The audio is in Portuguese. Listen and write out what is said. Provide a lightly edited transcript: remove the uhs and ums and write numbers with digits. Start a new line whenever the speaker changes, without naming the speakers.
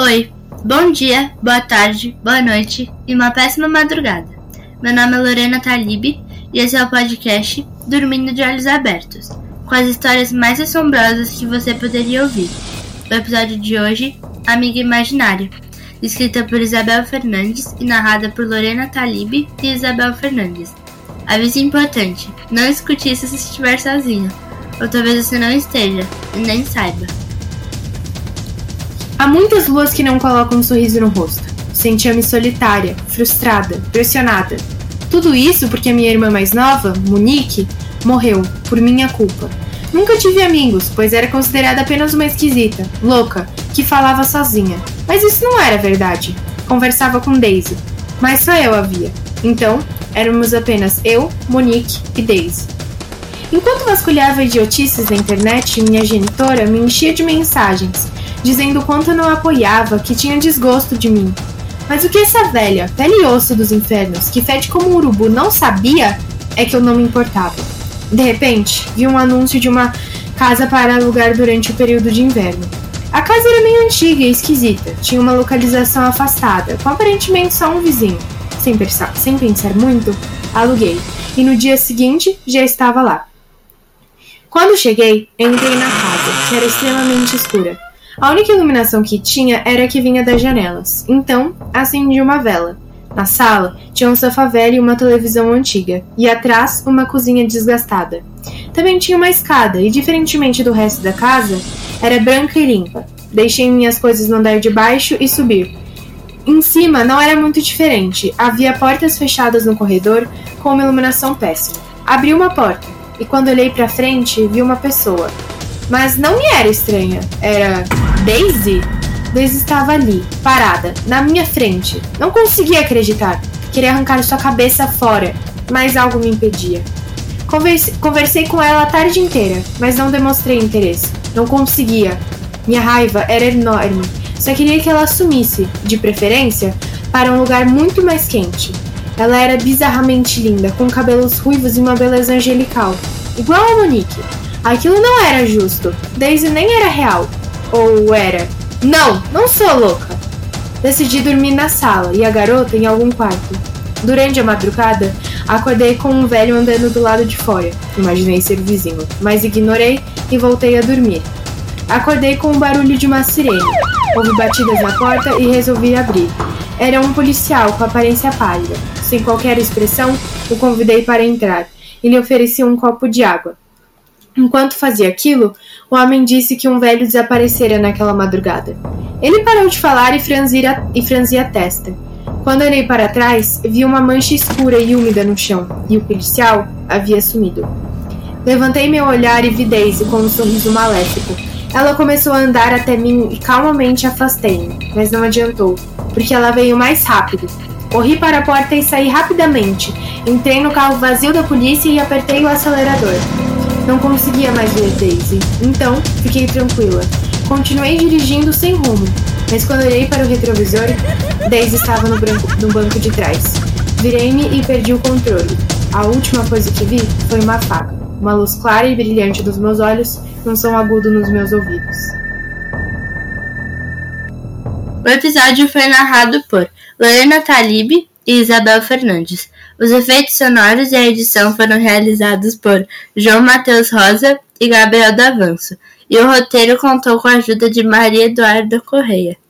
Oi, bom dia, boa tarde, boa noite e uma péssima madrugada. Meu nome é Lorena Talib e esse é o podcast Dormindo de Olhos Abertos, com as histórias mais assombrosas que você poderia ouvir. O episódio de hoje, Amiga Imaginária, escrita por Isabel Fernandes e narrada por Lorena Talib e Isabel Fernandes. Aviso importante, não escute isso se estiver sozinho, ou talvez você não esteja e nem saiba.
Há muitas luas que não colocam um sorriso no rosto. Sentia-me solitária, frustrada, pressionada. Tudo isso porque minha irmã mais nova, Monique, morreu, por minha culpa. Nunca tive amigos, pois era considerada apenas uma esquisita, louca, que falava sozinha. Mas isso não era verdade. Conversava com Daisy, mas só eu a via. Então, éramos apenas eu, Monique e Daisy. Enquanto vasculhava idiotices na internet, minha genitora me enchia de mensagens, dizendo o quanto eu não apoiava, que tinha desgosto de mim. Mas o que essa velha, pele e osso dos infernos, que fede como um urubu, não sabia, é que eu não me importava. De repente, vi um anúncio de uma casa para alugar durante o período de inverno. A casa era meio antiga e esquisita, tinha uma localização afastada, com aparentemente só um vizinho. Sem pensar muito, aluguei, e no dia seguinte já estava lá. Quando cheguei, entrei na casa, que era extremamente escura. A única iluminação que tinha era a que vinha das janelas. Então, acendi uma vela. Na sala, tinha um sofá velho e uma televisão antiga, e atrás, uma cozinha desgastada. Também tinha uma escada, e diferentemente do resto da casa, era branca e limpa. Deixei minhas coisas no andar de baixo e subir. Em cima, não era muito diferente. Havia portas fechadas no corredor, com uma iluminação péssima. Abri uma porta, e quando olhei pra frente, vi uma pessoa. Mas não me era estranha, era Daisy? Daisy estava ali, parada, na minha frente. Não conseguia acreditar. Queria arrancar sua cabeça fora, mas algo me impedia. Conversei com ela a tarde inteira, mas não demonstrei interesse. Não conseguia. Minha raiva era enorme. Só queria que ela sumisse, de preferência, para um lugar muito mais quente. Ela era bizarramente linda, com cabelos ruivos e uma beleza angelical, igual a Monique. Aquilo não era justo. Daisy nem era real. Ou era? Não sou louca. Decidi dormir na sala e a garota em algum quarto. Durante a madrugada, acordei com um velho andando do lado de fora. Imaginei ser vizinho, mas ignorei e voltei a dormir. Acordei com o barulho de uma sirene. Ouvi batidas na porta e resolvi abrir. Era um policial com aparência pálida. Sem qualquer expressão, o convidei para entrar e lhe ofereci um copo de água. Enquanto fazia aquilo, o homem disse que um velho desaparecera naquela madrugada. Ele parou de falar e franzia a testa. Quando olhei para trás, vi uma mancha escura e úmida no chão, e o policial havia sumido. Levantei meu olhar e vi Daisy com um sorriso maléfico. Ela começou a andar até mim e calmamente afastei-me, mas não adiantou, porque ela veio mais rápido. Corri para a porta e saí rapidamente. Entrei no carro vazio da polícia e apertei o acelerador. Não conseguia mais ver Daisy, então fiquei tranquila. Continuei dirigindo sem rumo, mas quando olhei para o retrovisor, Daisy estava no banco de trás. Virei-me e perdi o controle. A última coisa que vi foi uma faca, uma luz clara e brilhante dos meus olhos, um som agudo nos meus ouvidos.
O episódio foi narrado por Lorena Talib e Isabel Fernandes. Os efeitos sonoros e a edição foram realizados por João Matheus Rosa e Gabriel Davanço, e o roteiro contou com a ajuda de Maria Eduarda Correia.